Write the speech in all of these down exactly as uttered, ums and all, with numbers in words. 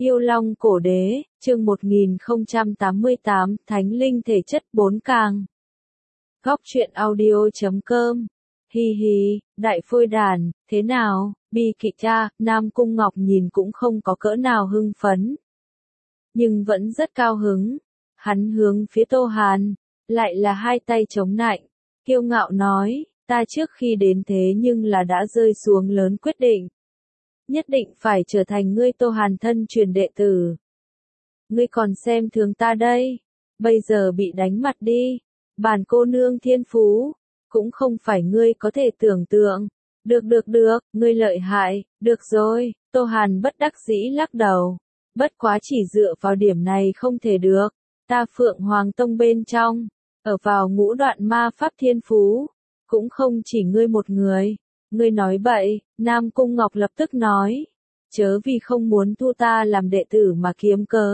Yêu Long Cổ Đế, chương một nghìn không trăm tám mươi tám, Thánh Linh Thể Chất bốn càng. Góc truyện audio chấm com. Hi hi, đại phôi đàn, thế nào, bi kịch cha, Nam Cung Ngọc nhìn cũng không có cỡ nào hưng phấn. Nhưng vẫn rất cao hứng. Hắn hướng phía Tô Hàn, lại là hai tay chống nạnh, kiêu ngạo nói, ta trước khi đến thế nhưng là đã rơi xuống lớn quyết định. Nhất định phải trở thành ngươi Tô Hàn thân truyền đệ tử. Ngươi còn xem thường ta đây, bây giờ bị đánh mặt đi, bản cô nương thiên phú, cũng không phải ngươi có thể tưởng tượng. Được được được, ngươi lợi hại, được rồi, Tô Hàn bất đắc dĩ lắc đầu. Bất quá chỉ dựa vào điểm này không thể được, ta Phượng Hoàng Tông bên trong, ở vào ngũ đoạn ma pháp thiên phú, cũng không chỉ ngươi một người. Ngươi nói bậy, Nam Cung Ngọc lập tức nói, chớ vì không muốn thu ta làm đệ tử mà kiếm cớ.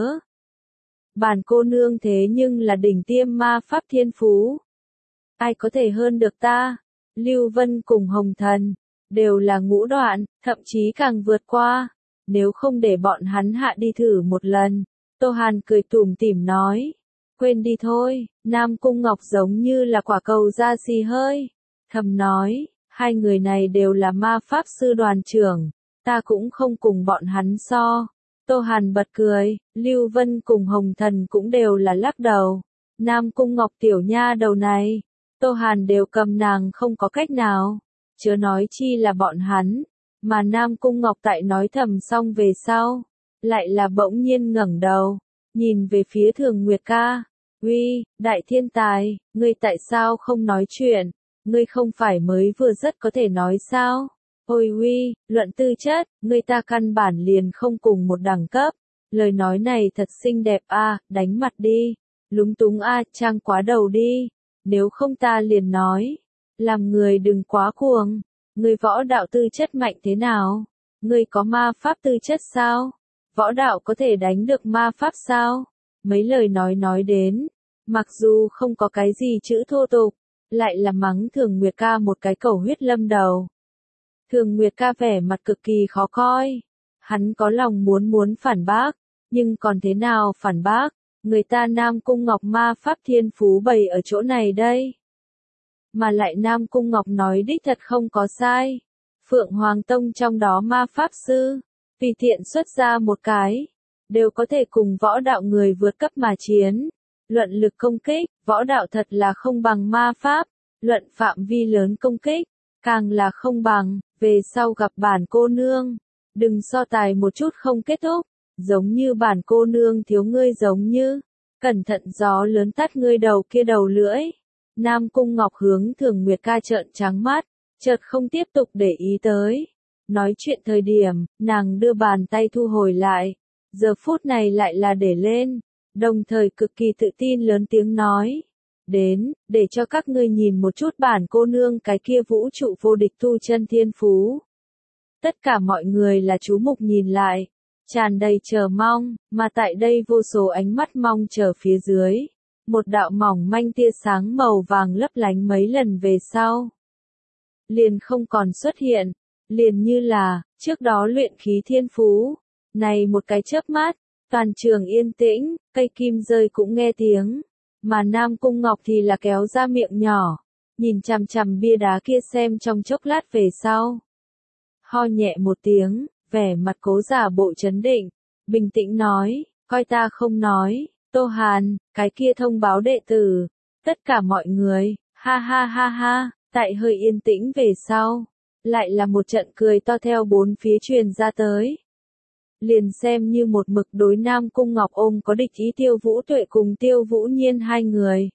Bản cô nương thế nhưng là đỉnh tiêm ma pháp thiên phú. Ai có thể hơn được ta? Lưu Vân cùng Hồng Thần, đều là ngũ đoạn, thậm chí càng vượt qua. Nếu không để bọn hắn hạ đi thử một lần, Tô Hàn cười tủm tỉm nói, quên đi thôi. Nam Cung Ngọc giống như là quả cầu da xì hơi, thầm nói, hai người này đều là ma pháp sư đoàn trưởng, ta cũng không cùng bọn hắn so. Tô Hàn bật cười, Lưu Vân cùng Hồng Thần cũng đều là lắc đầu. Nam Cung Ngọc tiểu nha đầu này, Tô Hàn đều cầm nàng không có cách nào, chớ nói chi là bọn hắn. Mà Nam Cung Ngọc tại nói thầm xong về sau, lại là bỗng nhiên ngẩng đầu, nhìn về phía Thường Nguyệt ca, uy, đại thiên tài, ngươi tại sao không nói chuyện? Ngươi không phải mới vừa rất có thể nói sao? Ôi uy, luận tư chất, ngươi ta căn bản liền không cùng một đẳng cấp. Lời nói này thật xinh đẹp a, à, đánh mặt đi. Lúng túng a, à, trang quá đầu đi. Nếu không ta liền nói, làm người đừng quá cuồng. Ngươi võ đạo tư chất mạnh thế nào? Ngươi có ma pháp tư chất sao? Võ đạo có thể đánh được ma pháp sao? Mấy lời nói nói đến, mặc dù không có cái gì chữ thô tục, lại là mắng Thường Nguyệt ca một cái cầu huyết lâm đầu. Thường Nguyệt ca vẻ mặt cực kỳ khó coi. Hắn có lòng muốn muốn phản bác, nhưng còn thế nào phản bác? Người ta Nam Cung Ngọc ma pháp thiên phú bày ở chỗ này đây. Mà lại Nam Cung Ngọc nói đích thật không có sai. Phượng Hoàng Tông trong đó ma pháp sư, tùy tiện xuất ra một cái, đều có thể cùng võ đạo người vượt cấp mà chiến. Luận lực công kích, võ đạo thật là không bằng ma pháp. Luận phạm vi lớn công kích, càng là không bằng. Về sau gặp bản cô nương, đừng so tài một chút không kết thúc. Giống như bản cô nương thiếu ngươi giống như, cẩn thận gió lớn tắt ngươi đầu kia đầu lưỡi. Nam Cung Ngọc hướng Thường Nguyệt ca trợn trắng mắt, chợt không tiếp tục để ý tới. Nói chuyện thời điểm, nàng đưa bàn tay thu hồi lại, giờ phút này lại là để lên, đồng thời cực kỳ tự tin lớn tiếng nói. Đến, để cho các ngươi nhìn một chút bản cô nương cái kia vũ trụ vô địch tu chân thiên phú. Tất cả mọi người là chú mục nhìn lại, tràn đầy chờ mong, mà tại đây vô số ánh mắt mong chờ phía dưới. Một đạo mỏng manh tia sáng màu vàng lấp lánh mấy lần về sau, liền không còn xuất hiện, liền như là, trước đó luyện khí thiên phú. Này một cái chớp mắt, toàn trường yên tĩnh, cây kim rơi cũng nghe tiếng. Mà Nam Cung Ngọc thì là kéo ra miệng nhỏ, nhìn chằm chằm bia đá kia xem trong chốc lát về sau. Ho nhẹ một tiếng, vẻ mặt cố giả bộ trấn định, bình tĩnh nói, coi ta không nói, Tô Hàn, cái kia thông báo đệ tử, tất cả mọi người, ha ha ha ha, tại hơi yên tĩnh về sau, lại là một trận cười to theo bốn phía truyền ra tới. Liền xem như một mực đối Nam Cung Ngọc ôm có địch ý Tiêu Vũ Tuệ cùng Tiêu Vũ Nhiên hai người,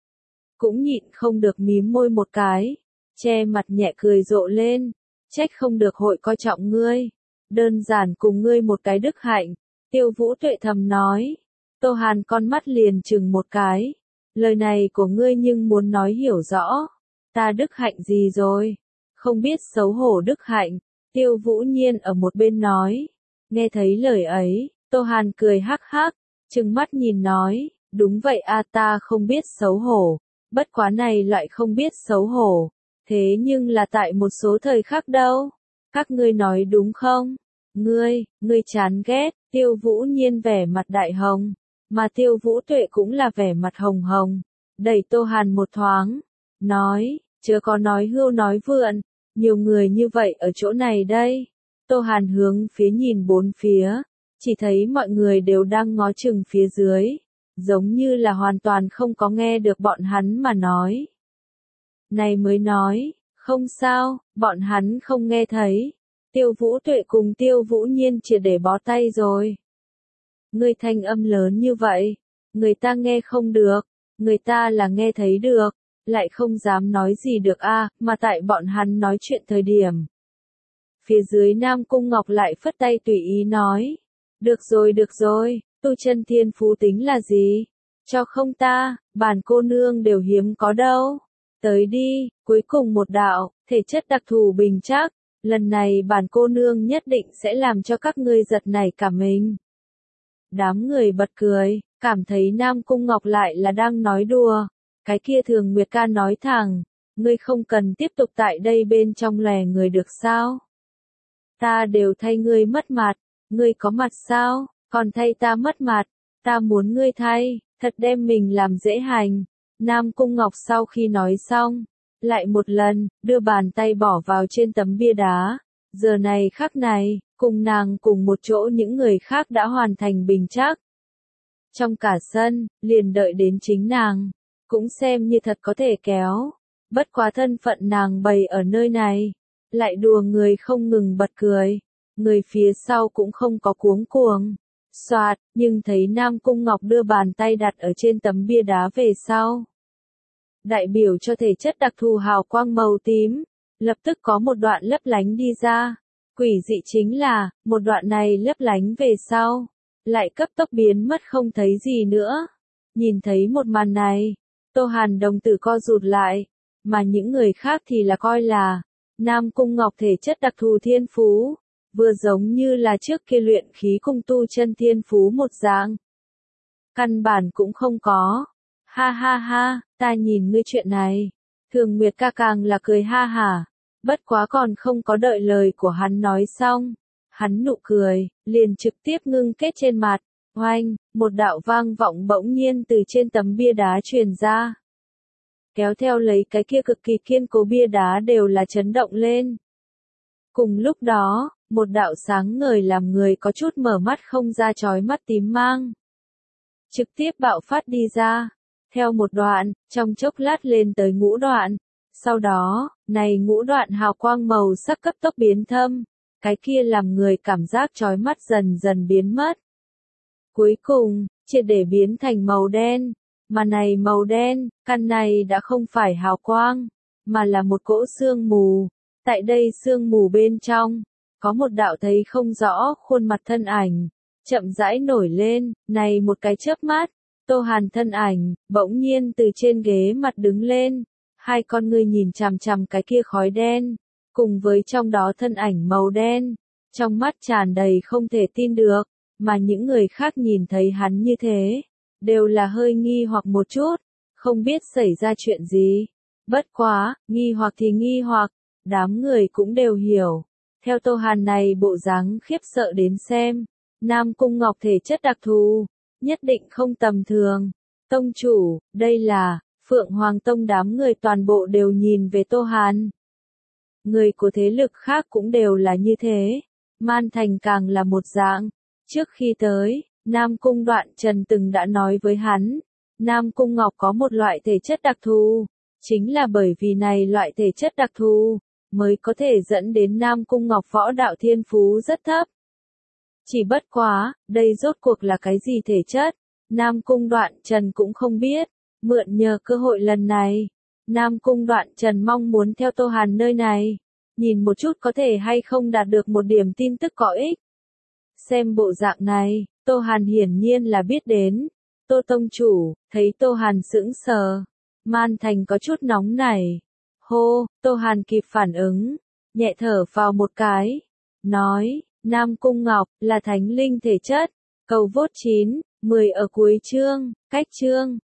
cũng nhịn không được mím môi một cái, che mặt nhẹ cười rộ lên, trách không được hội coi trọng ngươi, đơn giản cùng ngươi một cái đức hạnh. Tiêu Vũ Tuệ thầm nói. Tô Hàn con mắt liền chừng một cái, lời này của ngươi nhưng muốn nói hiểu rõ, ta đức hạnh gì rồi? Không biết xấu hổ đức hạnh. Tiêu Vũ Nhiên ở một bên nói. Nghe thấy lời ấy, Tô Hàn cười hắc hắc, trừng mắt nhìn nói, đúng vậy a, ta không biết xấu hổ, bất quá này loại không biết xấu hổ, thế nhưng là tại một số thời khắc đâu, các ngươi nói đúng không? Ngươi, ngươi chán ghét, Tiêu Vũ Nhiên vẻ mặt đại hồng, mà Tiêu Vũ Tuệ cũng là vẻ mặt hồng hồng, đẩy Tô Hàn một thoáng, nói, chớ có nói hưu nói vượn, nhiều người như vậy ở chỗ này đây. Tô Hàn hướng phía nhìn bốn phía, chỉ thấy mọi người đều đang ngó chừng phía dưới, giống như là hoàn toàn không có nghe được bọn hắn mà nói. Này mới nói, không sao, bọn hắn không nghe thấy. Tiêu Vũ Tuệ cùng Tiêu Vũ Nhiên triệt để bó tay rồi. Người thanh âm lớn như vậy, người ta nghe không được, người ta là nghe thấy được, lại không dám nói gì được a, mà tại bọn hắn nói chuyện thời điểm. Phía dưới Nam Cung Ngọc lại phất tay tùy ý nói, được rồi được rồi, tu chân thiên phú tính là gì? Cho không ta, bản cô nương đều hiếm có đâu. Tới đi, cuối cùng một đạo, thể chất đặc thù bình chắc, lần này bản cô nương nhất định sẽ làm cho các ngươi giật nảy cả mình. Đám người bật cười, cảm thấy Nam Cung Ngọc lại là đang nói đùa. Cái kia Thường Nguyệt ca nói thẳng, ngươi không cần tiếp tục tại đây bên trong lè người được sao? Ta đều thay ngươi mất mặt, ngươi có mặt sao, còn thay ta mất mặt, ta muốn ngươi thay, thật đem mình làm dễ hành. Nam Cung Ngọc sau khi nói xong, lại một lần, đưa bàn tay bỏ vào trên tấm bia đá, giờ này khắc này, cùng nàng cùng một chỗ những người khác đã hoàn thành bình trắc. Trong cả sân, liền đợi đến chính nàng, cũng xem như thật có thể kéo, bất quá thân phận nàng bày ở nơi này, lại đùa người không ngừng bật cười, người phía sau cũng không có cuống cuồng. Soạt, nhưng thấy Nam Cung Ngọc đưa bàn tay đặt ở trên tấm bia đá về sau. Đại biểu cho thể chất đặc thù hào quang màu tím, lập tức có một đoạn lấp lánh đi ra. Quỷ dị chính là, một đoạn này lấp lánh về sau, lại cấp tốc biến mất không thấy gì nữa. Nhìn thấy một màn này, Tô Hàn đồng tử co rụt lại, mà những người khác thì là coi là, Nam Cung Ngọc thể chất đặc thù thiên phú, vừa giống như là trước kia luyện khí cung tu chân thiên phú một dạng. Căn bản cũng không có. Ha ha ha, ta nhìn ngươi chuyện này. Thường Nguyệt ca càng là cười ha hả. Bất quá còn không có đợi lời của hắn nói xong. Hắn nụ cười, liền trực tiếp ngưng kết trên mặt. Oanh, một đạo vang vọng bỗng nhiên từ trên tấm bia đá truyền ra. Kéo theo lấy cái kia cực kỳ kiên cố bia đá đều là chấn động lên. Cùng lúc đó, một đạo sáng ngời làm người có chút mở mắt không ra chói mắt tím mang. Trực tiếp bạo phát đi ra. Theo một đoạn, trong chốc lát lên tới ngũ đoạn. Sau đó, này ngũ đoạn hào quang màu sắc cấp tốc biến thâm. Cái kia làm người cảm giác chói mắt dần dần biến mất. Cuối cùng, triệt để biến thành màu đen. Mà này màu đen, căn này đã không phải hào quang, mà là một cỗ sương mù. Tại đây sương mù bên trong, có một đạo thấy không rõ khuôn mặt thân ảnh, chậm rãi nổi lên, này một cái chớp mắt, Tô Hàn thân ảnh, bỗng nhiên từ trên ghế mặt đứng lên, hai con ngươi nhìn chằm chằm cái kia khói đen, cùng với trong đó thân ảnh màu đen, trong mắt tràn đầy không thể tin được, mà những người khác nhìn thấy hắn như thế, đều là hơi nghi hoặc một chút, không biết xảy ra chuyện gì. Bất quá, nghi hoặc thì nghi hoặc, đám người cũng đều hiểu. Theo Tô Hàn này bộ dáng khiếp sợ đến xem, Nam Cung Ngọc thể chất đặc thù, nhất định không tầm thường. Tông chủ, đây là, Phượng Hoàng Tông đám người toàn bộ đều nhìn về Tô Hàn. Người của thế lực khác cũng đều là như thế, Man Thành càng là một dạng. Trước khi tới, Nam Cung Đoạn Trần từng đã nói với hắn, Nam Cung Ngọc có một loại thể chất đặc thù, chính là bởi vì này loại thể chất đặc thù, mới có thể dẫn đến Nam Cung Ngọc võ đạo thiên phú rất thấp. Chỉ bất quá, đây rốt cuộc là cái gì thể chất, Nam Cung Đoạn Trần cũng không biết, mượn nhờ cơ hội lần này, Nam Cung Đoạn Trần mong muốn theo Tô Hàn nơi này, nhìn một chút có thể hay không đạt được một điểm tin tức có ích. Xem bộ dạng này, Tô Hàn hiển nhiên là biết đến, Tô Tông Chủ, thấy Tô Hàn sững sờ, Man Thành có chút nóng nảy. Hô, Tô Hàn kịp phản ứng, nhẹ thở vào một cái, nói, Nam Cung Ngọc, là thánh linh thể chất, cầu vốt chín, mười ở cuối chương, cách chương.